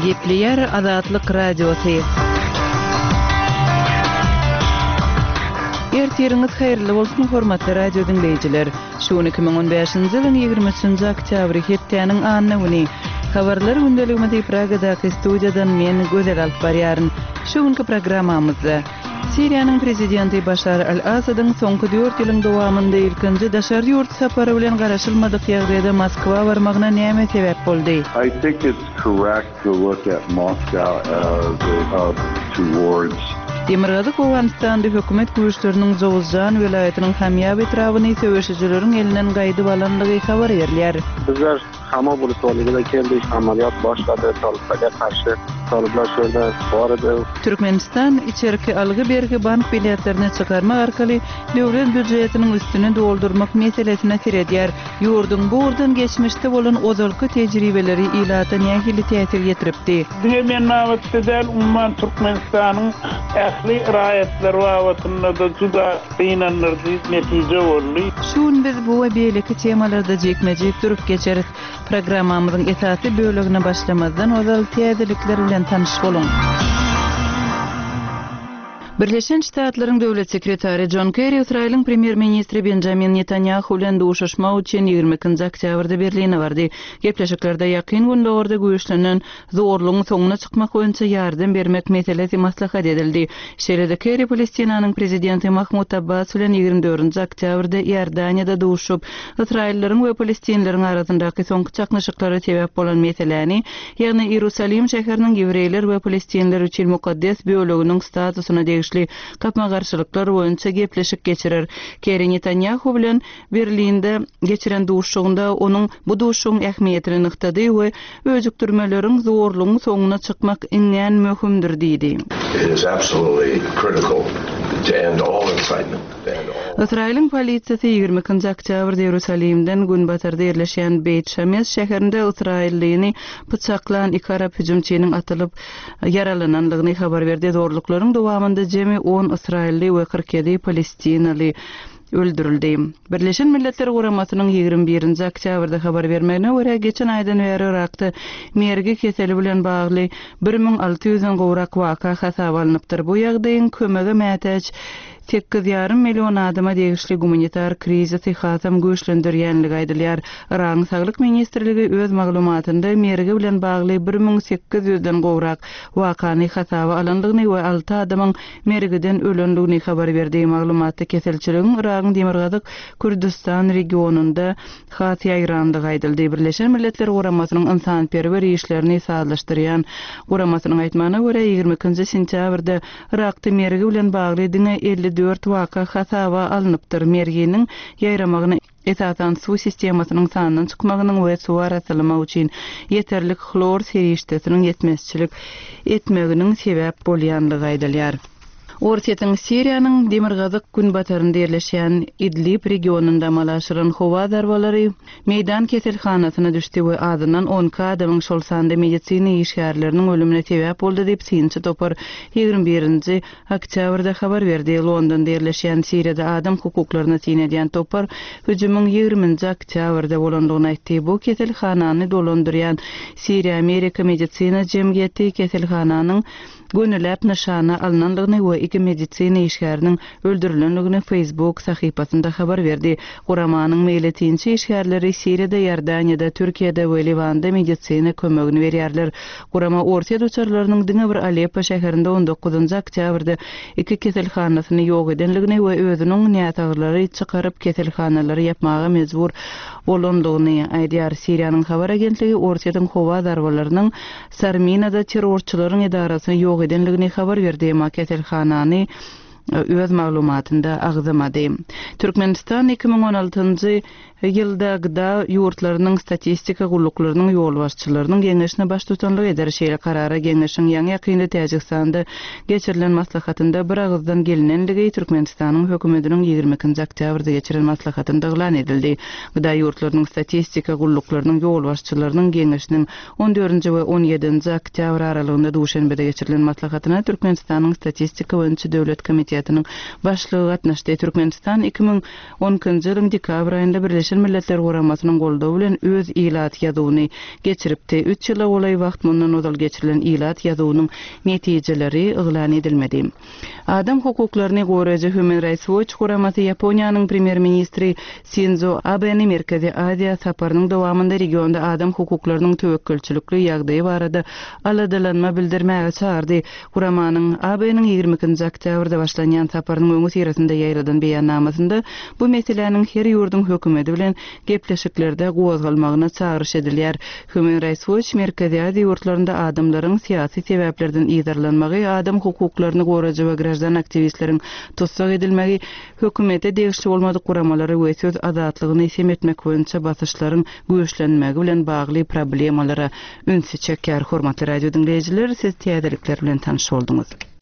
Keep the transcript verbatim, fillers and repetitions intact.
Gepleyer Azatlyk Radiosu. Ertiriňiz haýyrly bolsun hormatly radio dinleýijiler. Şu iki bin on beşinji ýylyň ýygrimi üçünji oktýabry hepdeniň annawyny habarlar gündeliginde Pragadaky studiýadan men Gözel alyp barýaryn. Şu günki programmamyzda Siriýanyň prezidenti Başar al-Asadyň soňky dört ýylyň dowamynda ilkinji daşary ýurt sapary bilen garaşylmadyk ýagdaýda Moskwa barmagyna näme sebäp boldy? I think it's correct to look at Moscow as a hub towards Demirgazyk Awganistanda hökümet güýçleriniň Jowuzjan welaýatynyň Hamýab etrawyny söwüşçileriň elinden gaýdyp alanlygy habar berýär. Bizler hama bulutlarıyla keldik, ameliyat başladı, taliplerle karşı talipler şöyle vardı. Türkmenistan içerki algı bergi bank biletlerini çıkarmak arkaly döwlet büdjetiniň üstüne doldurmak meselesine tiredýär. Ýurdun burdan geçmişde bolan ozalky tejribeleri ilata nähili täsir ýetiripdi. Diýen näwetde umman Türkmenistanyň ähli raýatlar wagtynda da juda beýnanlyrdy netije boldy. Şun biz bu we beýleki temalarda jekmejek durup geçeriz. Programmamyzyň esasy bölügine başlamazdan ozal täzelikler bilen tanyş bolun. Birleşen Ştatlaryň döwlet sekretary John Kerry Israýlyň premier ministri Benjamin Netanyahu bilen duşuşma üçin ýygrimi ikinji oktýabrda Berline bardy. Gepleşiklerde ýakyn günde orada güýçlenen zorlugyň soňuna çykmak boýunça ýardam bermek meselesi maslahat edildi. Şeýle-de Kerry Palestinanyň prezidenti Mahmud Abbas bilen ýygrimi dördünji oktýabrda Ýordaniýada duşup, Israýlileriň we Palestinleriň arasyndaky soňky çaknaşyklary sebäp bolan meseleni, ýagny Ýerusalim şäheriniň Ýewreýler we Palestinler üçin mukaddes bölüginiň statusyna kapma garşylyklar boýunça gepleşik geçirer. Kerry Netanyahu bilen Berlinde geçiren duşugynda onuň bu duşugyň ähmiýetini nyktady we özükdirmeleriň zorlugyň soňuna çykmak iňen möhümdir diýdi. It is absolutely critical to end all incitement. Israýlyň polisiýasy ýygrimi ikinji oktýabrda Ýerusalimden günbatarda ýerleşen Beit Shemesh şäherinde Israýlyny bıçaklan iki arab hüjümçiniň atylyp yaralananlygyny habar berdi. Zorluklaryň dowamynda jemi on Israýly we kırk ýedi Palestinaly öldürildi. Birleşen Milletler Guramasynyň ýygrimi birinji oktýabrda habar bermegine görä geçen aýdan beri Irakda mergi keseli bilen bagly bir ming alty ýüzden gowrak waka hasaba alınıpdyr. Bu ýagdaýyň kömegi mätäç sekiz ýarym million adama degişli humanitar krizisi hasam güýçlendirýänligi aýdylýar. Irak Saglyk ministrligi öz maglumatynda mergi bilen bagly bir ming sekiz ýüzden gowrak wakany hasaba alyndygyny we alty adamyň mergiden ölenligini habar berdi. Maglumatda keselçiligiň Irakyň Demirgazyk Kürdistan regionunda has ýaýrandygy aýdyldy. Birleşen Milletler Guramasynyň insanperwer işlerini sağlaşdyrýan Guramasynyň aýtmagyna görä ýygrimi ikinji sentýabrda Irakda mergi bilen bagly diňe elli dört waka hasaba alınıpdyr. Merginiň ýaýramagyny esasan su sistemasynyň sanynyň çykmagynyň we su arasylama üçin ýeterlik chlor serişdesiniň ýetmezçilik etmeginiň sebäp bolýanlygy aýdylýar. Ortaýyň Siriýanyň Demirgazyk günbatarynda ýerleşen Idlib regionunda malaşyran howa darbalary meýdan keselhanasyna düşdi we azynan on adamyň şol sanda medisina işgärleriniň ölümine sebäp boldy diýip synçy topar ýygrimi birinji oktýabrda habar berdi. Londonda ýerleşen Siriýada adam hukuklaryna synedýän topar hüjümüň ýygrimiňji oktýabrda bolandygyny aýtdy. Bu keselhanany dolandyrýan Siriýa Amerika medisina jemgyýeti keselhananyň gönüläp nişana alınanlygyny we iki medisina işgäriniň öldürilenligini Facebook sahypasynda habar berdi. Guramanyň meýletinçi işgärleri Siriýada, Ýordaniýada, Türkiýede we Livanda medisina kömegini berýärler. Gurama ortaýa duçarlarynyň diňe bir Aleppo şäherinde on dokuzunji oktýabrda iki keselhanasyny ýok edenligini we özüniň nätaglary çykaryp keselhanalary ýapmaga mejbur bolandygyny aýdýar. Siriýanyň habar agentligi ortaýadan howa darbalarynyň Sarminada terrorçylaryň idarasyny ýok edenligini habar berdi. Keselhanany öz maglumatynda agzamady. Türkmenistan iki bin on altyncı ýylda gıda ýurtlarynyň statistika gulluklarının ýol başçylarynyň geňeşine baş tutanlyk eder. Şeýle karara geňeşiň ýaňy ýakynda Täjikistanda geçirilen maslahatynda bir agzdan gelinenligi Türkmenistanyň hökümetiniň ýygrimi ikinji oktýabrda geçirilen maslahatynda glan edildi. Gıda ýurtlarynyň statistika gulluklarının ýol başçylarynyň geňeşiniň on dördünji we on ýedinji oktýabr aralygynda duşanbede geçirilen maslahatyna Türkmenistanyň statistika boýunça döwlet komitesi Komitetynyň başlygy gatnaşdy. Türkmenistan iki ming onunçy ýylyň dekabr aýynda Birleşen Milletler Guramasynyň goldawy bilen öz ilat ýazyny geçiripdi. üç ýyla olay wagt mundan odal geçirilen ilat ýazynyň netijeleri yglan edilmedi. Adam hukuklaryny goraýjy Human Rights Watch guramasy Ýaponiýanyň premier ministri Shinzo Abe'ni Merkezi Aziýa saparynyň dowamında regionda adam hukuklarynyň töwekkülçilikli ýagdaýy barada aladalanma bildirmäge çağırdy. Guramanyň Abe'niň ýygrimikinji oktýabrda başlanýan saparynyň öňü sirasynda ýaýradan beýannamasynda bu meseleniň her ýurdun hökümeti bilen gepleşiklerde gowazgalmagyna çağırış edilýär. Human Rights Watch Merkezi Aziýa ýurtlarynda adamlaryň syýasy sebäplerden ýydarlanmagy, adam hukuklaryny goraýjy we grajan aktivistleriň tutsak edilmegi, hökümete degişli bolmadyk guramalary we söz azatlygyny semetmek boýunça basyşlaryň güýçlenmegi bilen bagly problemalara ünsü çekýär. Hormatly radio dinleýijiler, siz täzelikler bilen tanyş boldunuz.